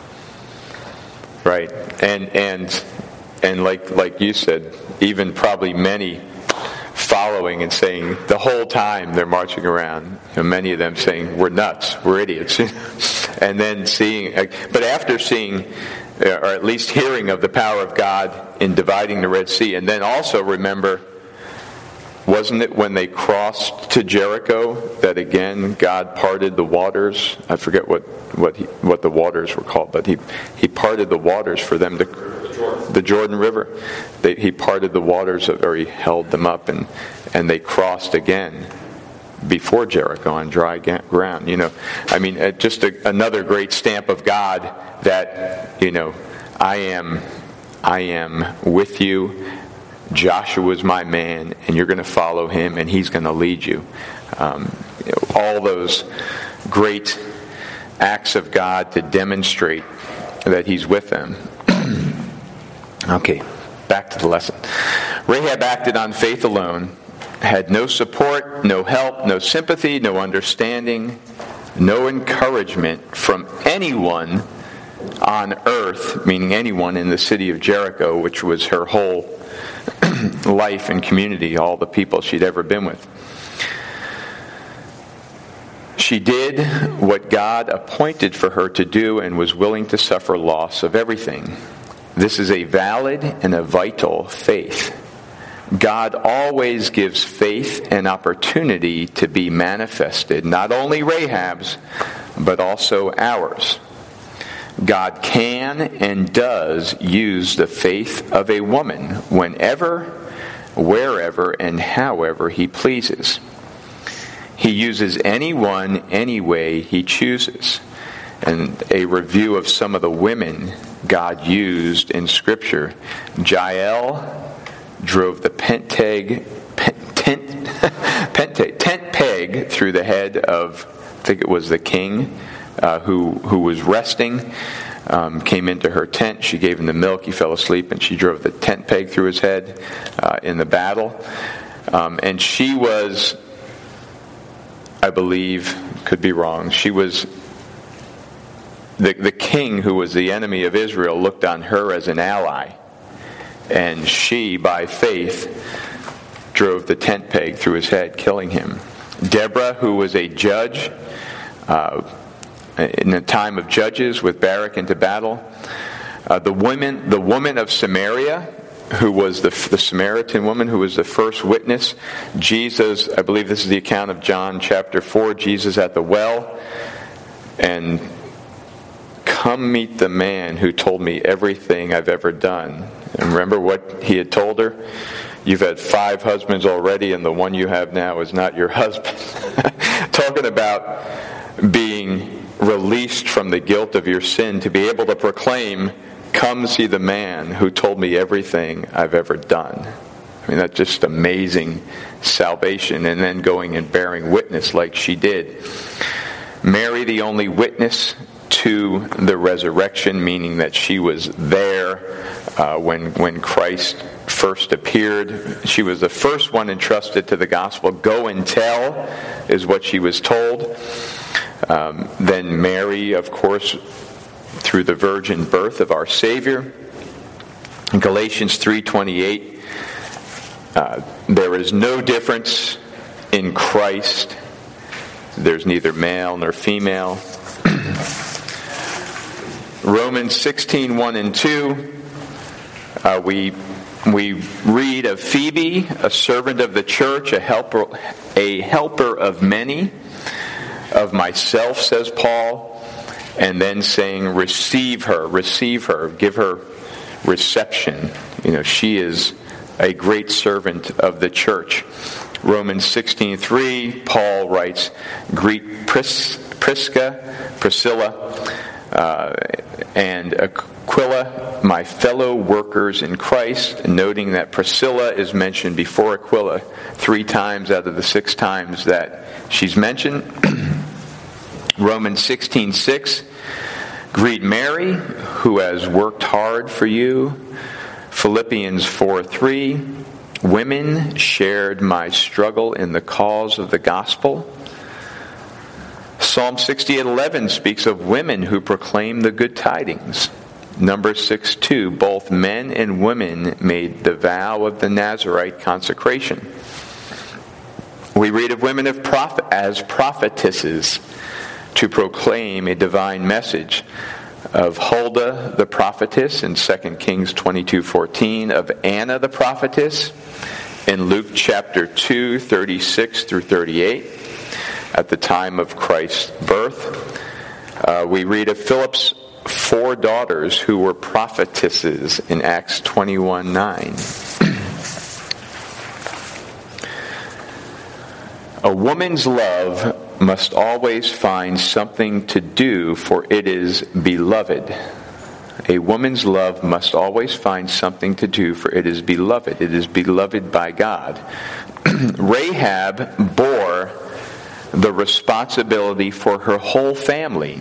Right, and and and like like you said, even probably many following and saying the whole time they're marching around, you know, many of them saying, we're nuts, we're idiots. And then seeing, but after seeing, or at least hearing of the power of God in dividing the Red Sea, and then also remember, wasn't it when they crossed to Jericho that again God parted the waters? I forget what what he, what the waters were called, but he he parted the waters for them to the Jordan River. They, he parted the waters, or he held them up, and and they crossed again before Jericho on dry ground. You know, I mean, uh, just a, another great stamp of God that, you know, I am I am with you. Joshua's my man, and you're going to follow him, and he's going to lead you. Um, you know, all those great acts of God to demonstrate that he's with them. Okay, back to the lesson. Rahab acted on faith alone, had no support, no help, no sympathy, no understanding, no encouragement from anyone on earth, meaning anyone in the city of Jericho, which was her whole life and community, all the people she'd ever been with. She did what God appointed for her to do and was willing to suffer loss of everything. This is a valid and a vital faith. God always gives faith and opportunity to be manifested, not only Rahab's, but also ours. God can and does use the faith of a woman whenever, wherever, and however he pleases. He uses anyone any way he chooses. And a review of some of the women God used in Scripture. Jael drove the penteg, tent, penteg, tent peg through the head of, I think it was the king, Uh, who who was resting. um, came into her tent. She gave him the milk. He fell asleep, and she drove the tent peg through his head uh, in the battle. Um, and she was, I believe, could be wrong, she was, the, the king who was the enemy of Israel looked on her as an ally. And she, by faith, drove the tent peg through his head, killing him. Deborah, who was a judge uh, in the time of Judges with Barak into battle. Uh, the woman, the woman of Samaria, who was the, the Samaritan woman, who was the first witness. Jesus, I believe this is the account of John chapter four, Jesus at the well. And come meet the man who told me everything I've ever done. And remember what he had told her? You've had five husbands already, and the one you have now is not your husband. Talking about being released from the guilt of your sin, to be able to proclaim, come see the man who told me everything I've ever done. I mean, that's just amazing salvation. And then going and bearing witness like she did. Mary, the only witness to the resurrection, meaning that she was there uh, when when Christ first appeared. She was the first one entrusted to the gospel. Go and tell is what she was told. Um, then Mary, of course, through the virgin birth of our Savior. In Galatians three twenty-eight, uh, there is no difference in Christ. There's neither male nor female. Romans sixteen, one and two, uh, we we read of Phoebe, a servant of the church, a helper, a helper of many, of myself, says Paul, and then saying, receive her, receive her, give her reception. You know, she is a great servant of the church. Romans sixteen three, Paul writes, greet Pris, Prisca, Priscilla, uh, and Aquila, my fellow workers in Christ, noting that Priscilla is mentioned before Aquila three times out of the six times that she's mentioned. Romans sixteen six, greet Mary, who has worked hard for you. Philippians four three, women shared my struggle in the cause of the gospel. Psalm sixty-eight eleven speaks of women who proclaim the good tidings. Numbers six two, both men and women made the vow of the Nazirite consecration. We read of women of prophet, as prophetesses to proclaim a divine message. Of Huldah the prophetess in Second Kings twenty-two fourteen, of Anna the prophetess in Luke chapter two thirty-six through thirty-eight, at the time of Christ's birth. Uh, we read of Philip's four daughters who were prophetesses in Acts twenty-one nine. A woman's love must always find something to do, for it is beloved. A woman's love must always find something to do, for it is beloved. It is beloved by God. Rahab bore the responsibility for her whole family.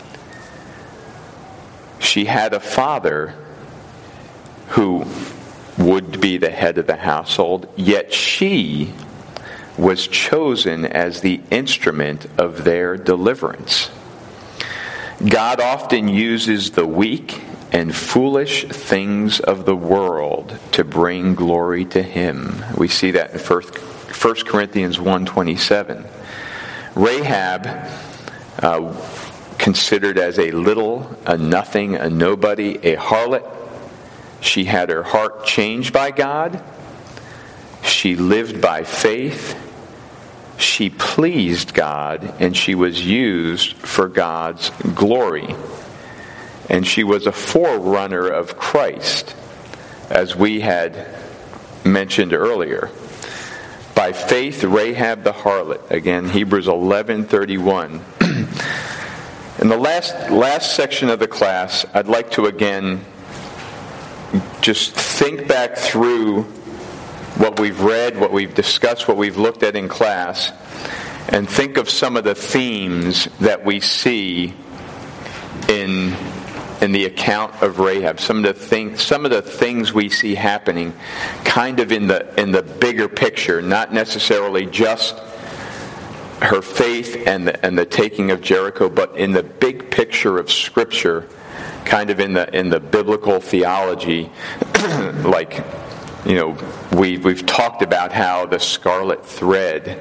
She had a father who would be the head of the household, yet she was chosen as the instrument of their deliverance. God often uses the weak and foolish things of the world to bring glory to Him. We see that in First Corinthians one twenty-seven. Rahab, uh, considered as a little, a nothing, a nobody, a harlot, she had her heart changed by God. She lived by faith. She pleased God, and she was used for God's glory. And she was a forerunner of Christ, as we had mentioned earlier. By faith, Rahab the harlot. Again, Hebrews eleven thirty-one. In the last last section of the class, I'd like to again just think back through what we've read, what we've discussed, what we've looked at in class, and think of some of the themes that we see in in the account of Rahab. Some of the things, some of the things we see happening, kind of in the in the bigger picture, not necessarily just her faith and the, and the taking of Jericho, but in the big picture of Scripture, kind of in the in the biblical theology, like, you know, we we've talked about how the scarlet thread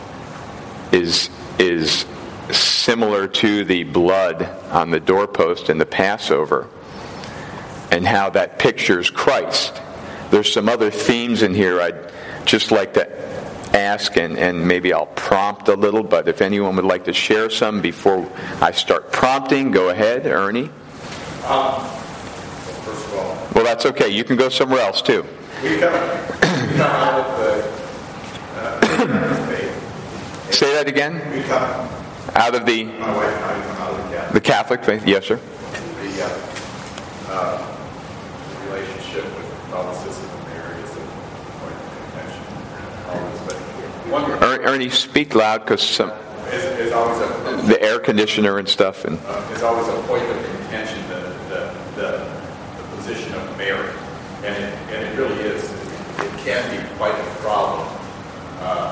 is is similar to the blood on the doorpost in the Passover, and how that pictures Christ. There's some other themes in here I'd just like to ask, and, and maybe I'll prompt a little, but if anyone would like to share some before I start prompting, go ahead, Ernie. Um, first of all, well, that's okay. You can go somewhere else, too. we come, we come out of the uh, faith. Say that again? We come, Out of the my wife and I come out of the Catholic, the Catholic faith? Yes, sir. the, uh, uh, the relationship with Catholicism and Mary is a point of contention. Always, but one Er- Ernie, speak loud, because some is, is always a the air conditioner and stuff. And uh, is always a point of contention, the, the, the, the position of Mary. And it, and it really is. It, it can be quite a problem, uh,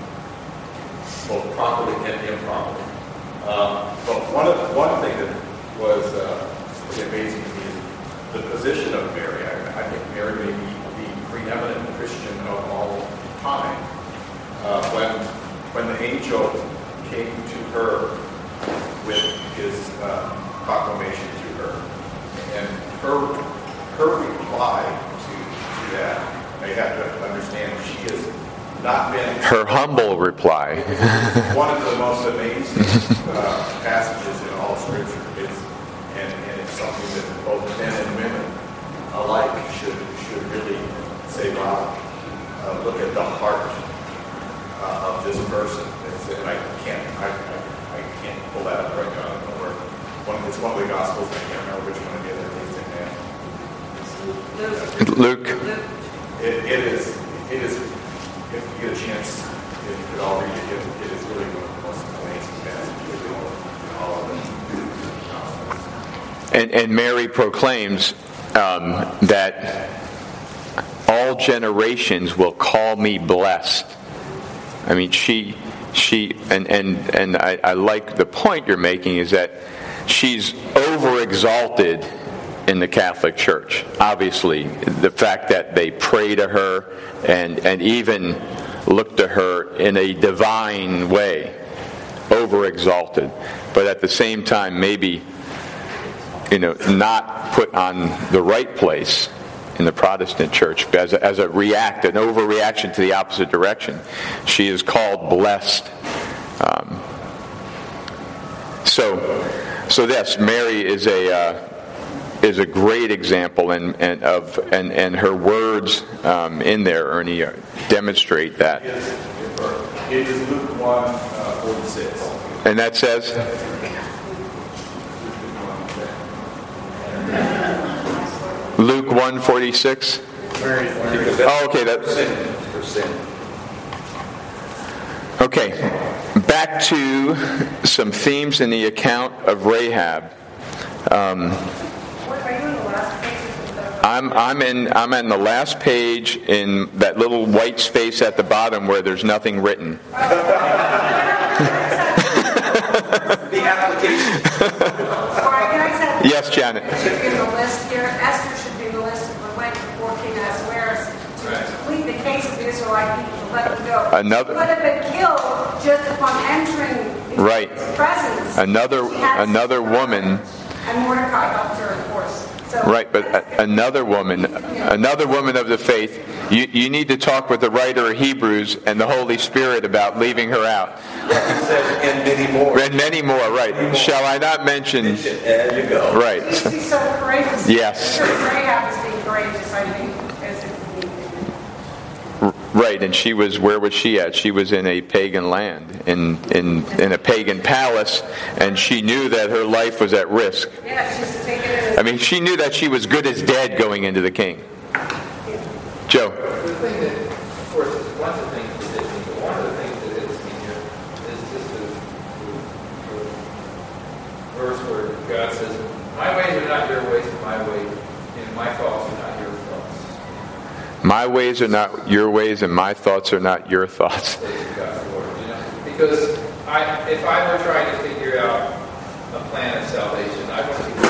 both properly and improperly. Um, but one, of, one thing that was uh, really amazing to me is the position of Mary. I, I think Mary may be the preeminent Christian of all time. Uh, when, when the angel came to her with his uh, proclamation to her. And her her reply to, to that, I have to understand, she has not been... her humble reply. one of the most amazing uh, passages in all Scripture. It's, and, and it's something that both men and women alike should, should really say, wow, uh, look at the heart uh, of this person. It's, and I can't, I, I, I can't pull that up right now. I don't know where. One, it's one of the Gospels. I can't remember which one of the other things in there. Luke. It, it is. It is. If you get a chance, if you could all read it, it, it is really one of the most amazing passages in all, in all of the Gospels. And, and Mary proclaims um, that all generations will call me blessed. I mean, she, she, and and and I, I like the point you're making is that she's over-exalted in the Catholic Church. Obviously, the fact that they pray to her and and even look to her in a divine way, over-exalted, but at the same time, maybe, you know, not put on the right place in the Protestant Church as a, as a react, an overreaction to the opposite direction. She is called blessed. Um, so, so yes, Mary is a uh, is a great example, and, and of and, and her words um, in there, Ernie, demonstrate that. It is, it is Luke one uh, forty-six. And that says. Luke one forty-six. Oh, okay. That. For sin. Okay. Back to some themes in the account of Rahab. Um, What, are you in the last page? I'm I'm in I'm in the last page in that little white space at the bottom where there's nothing written. The application. Sorry, can I say? Yes, Janet. Should be in the list here. Esther should be in the list of the went before King Ahasuerus to plead the case of the Israelite people to let them go. Another- She would have been killed just upon entering his Right. presence. Another She had another to- woman. And Mordecai helped her, of course. So, Right, but a, another woman, another woman of the faith. You you need to talk with the writer of Hebrews and the Holy Spirit about leaving her out. It says, and many more. And many more. Right? Shall I not mention? There you go. Right. she's so courageous. Yes. Rahab is being courageous, I think, as if Right, and she was, where was she at? She was in a pagan land, in, in, in a pagan palace, and she knew that her life was at risk. yeah, she's taken it. I mean, she knew that she was good as dead going into the king. Joe. The thing that, of course, is a bunch of things that hit me, but one of the things that hits me here is just the, the, the verse where God says, My ways are not your ways, and my ways, and my thoughts are not your thoughts. My ways are not your ways, and my thoughts are not your thoughts. God, Lord, you know? Because I, if I were trying to figure out a plan of salvation, I wouldn't be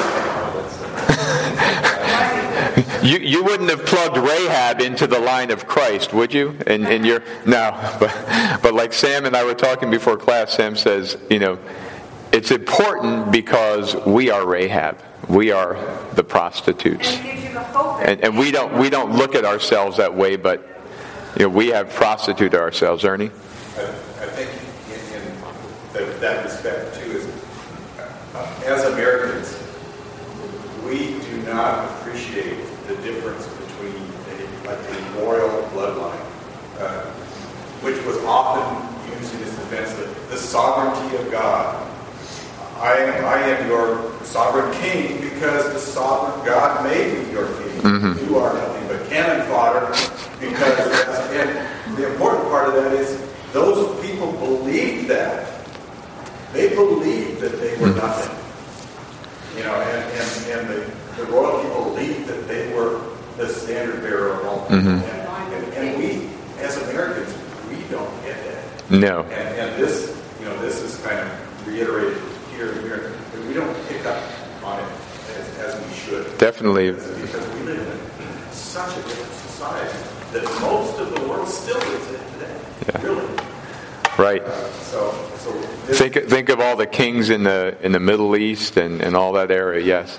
You you wouldn't have plugged Rahab into the line of Christ, would you? And and your no, but but like Sam and I were talking before class, Sam says, you know, it's important because we are Rahab. We are the prostitutes. And it gives you the hope that And, and we don't we don't look at ourselves that way, but you know, we have prostituted ourselves, Ernie. I, I think in, in that, that respect too is, uh, as Americans, we do not appreciate the difference between a, like a royal bloodline, uh, which was often used in this defense, the, the sovereignty of God. I am, I am your sovereign king because the sovereign God made me your king. Mm-hmm. You are nothing but cannon fodder because, and the important part of that is those people believed that. They believed that they were nothing. You know, and, and, and the, the royal people believed that they were the standard bearer of all people. Mm-hmm. And, and, and we, as Americans, we don't get that. No. And, and this, you know, this is kind of reiterated here and here, but we don't pick up on it as, as we should. Definitely. Because we live in such a different society that most of the world still lives in today. Yeah. Really. Right. Uh, so, so this, think think of all the kings in the in the Middle East and, and all that area. Yes.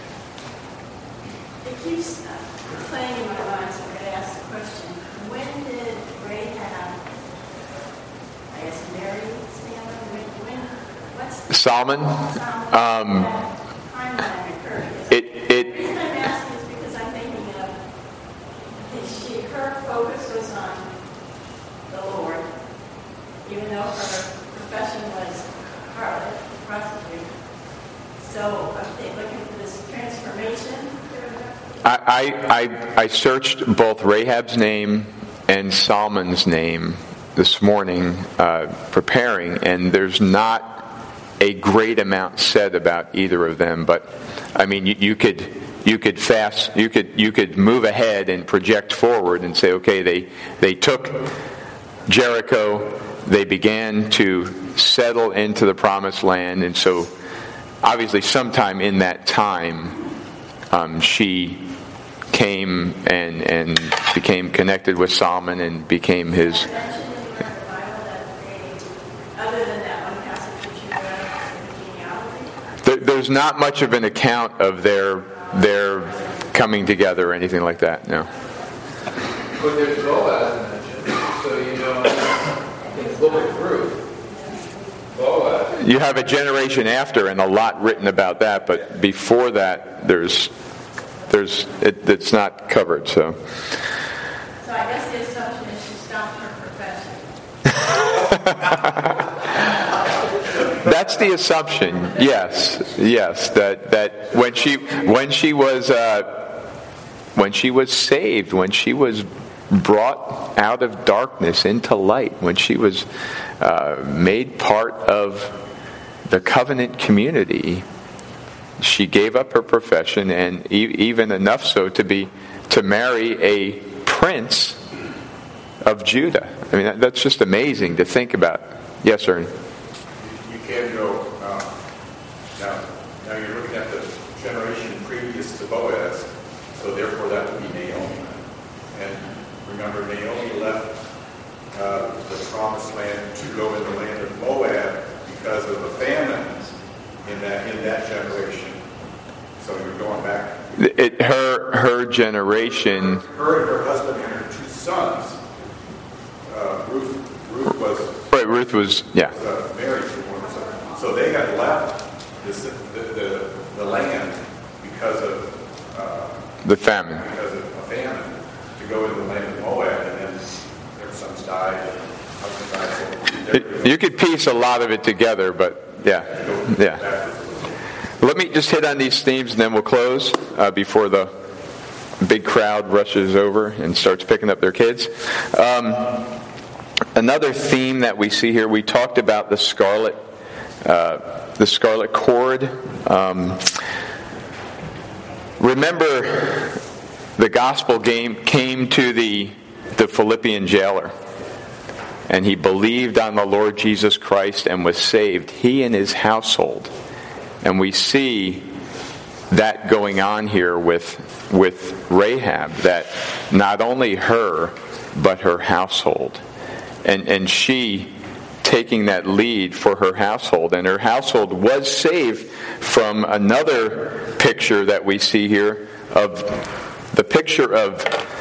It keeps uh, playing in my mind, so I'm going to ask the question: when did Rahab, I guess, marry Solomon? When, when, what's the Solomon. Solomon Um, timeline occurred? it The it reason I'm asking is because I'm thinking of is she her focus was on the Lord. Even though her profession was harlot, prostitute. So I'm think, looking for this transformation. I, I I searched both Rahab's name and Solomon's name this morning, uh, preparing, and there's not a great amount said about either of them. But I mean, you, you could you could fast, you could you could move ahead and project forward and say, okay, they they took Jericho. They began to settle into the promised land, and so obviously sometime in that time um, she came and, and became connected with Solomon and became his... There, there's not much of an account of their their coming together or anything like that, no. But there's Boaz mentioned, so you know... Look at Ruth. Boaz. You have a generation after and a lot written about that, but before that, there's, there's, it, it's not covered. So. So I guess the assumption is she stopped her profession. That's the assumption. Yes, yes. That that when she when she was uh, when she was saved, when she was brought out of darkness into light, when she was uh, made part of the covenant community, she gave up her profession, and e- even enough so to be to marry a prince of Judah. I mean, that, that's just amazing to think about. Yes, sir. You can go um, now. Now you're looking at the generation previous to Boaz, so therefore that would be Naomi. And remember, Naomi left uh, the promised land to go in the land of Moab because of the famines in that in that generation. So you're going back. It, her her generation. Her and her husband and her two sons. Uh, Ruth Ruth was right. Ruth was yeah. Was, uh, married to one son. So they had left this, the, the the land because of uh, the famine. Because of a famine. To go into the land of Moab, and then their sons died, and husbands died. So you could piece a lot of it together, but yeah, yeah. Let me just hit on these themes, and then we'll close uh, before the big crowd rushes over and starts picking up their kids. Um, another theme that we see here, we talked about the scarlet, uh, the scarlet cord. Um, Remember, the gospel game came to the, the Philippian jailer, and he believed on the Lord Jesus Christ and was saved, he and his household. And we see that going on here with, with Rahab, that not only her, but her household. And, and she taking that lead for her household. And her household was saved from another picture that we see here of the picture of,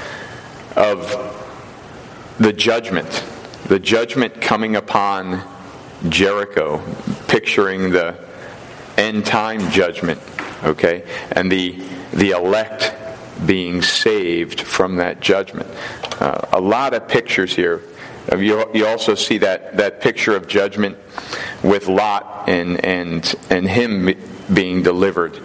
of the judgment. The judgment coming upon Jericho, picturing the end time judgment, okay? And the the elect being saved from that judgment. Uh, a lot of pictures here. You, you also see that, that picture of judgment with Lot and and and him being delivered.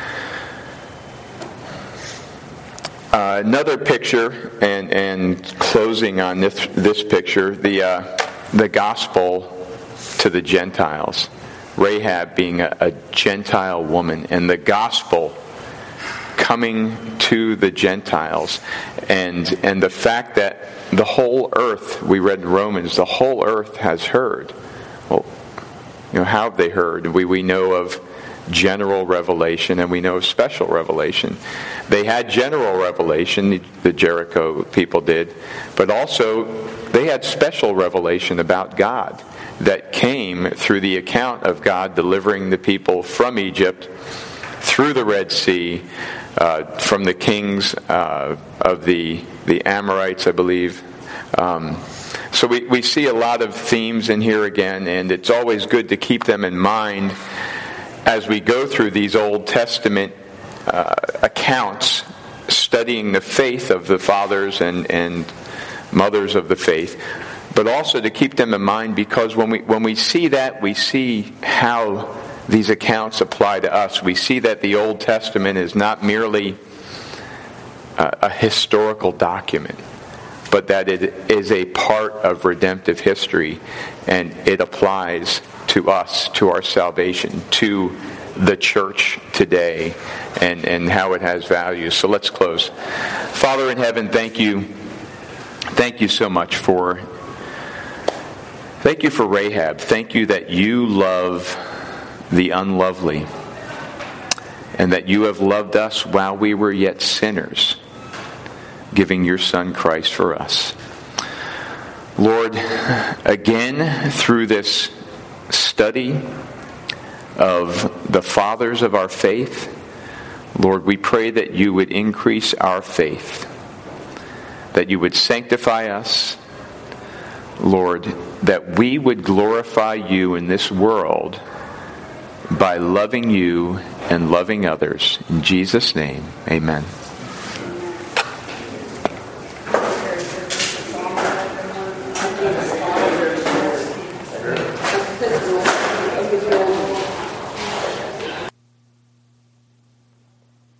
Uh, another picture, and and closing on this this picture, the uh, the gospel to the Gentiles. Rahab being a, a Gentile woman, and the gospel coming to the Gentiles, and and the fact that the whole earth, we read in Romans, the whole earth has heard. Well, you know, how have they heard? We we know of general revelation, and we know of special revelation. They had general revelation, the Jericho people did, but also they had special revelation about God that came through the account of God delivering the people from Egypt, through the Red Sea, uh, from the kings uh, of the the Amorites, I believe. Um, so we, we see a lot of themes in here again, and it's always good to keep them in mind as we go through these Old Testament uh, accounts, studying the faith of the fathers and, and mothers of the faith, but also to keep them in mind, because when we when we see that, we see how these accounts apply to us. We see that the Old Testament is not merely a, a historical document, but that it is a part of redemptive history, and it applies to us, to our salvation, to the church today, and, and how it has value. So let's close. Father in heaven, thank you. Thank you so much for, thank you for Rahab. Thank you that you love the unlovely, and that you have loved us while we were yet sinners, giving your Son Christ for us. Lord, again, through this study of the fathers of our faith, Lord, we pray that you would increase our faith, that you would sanctify us, Lord, that we would glorify you in this world by loving you and loving others. In Jesus' name, amen.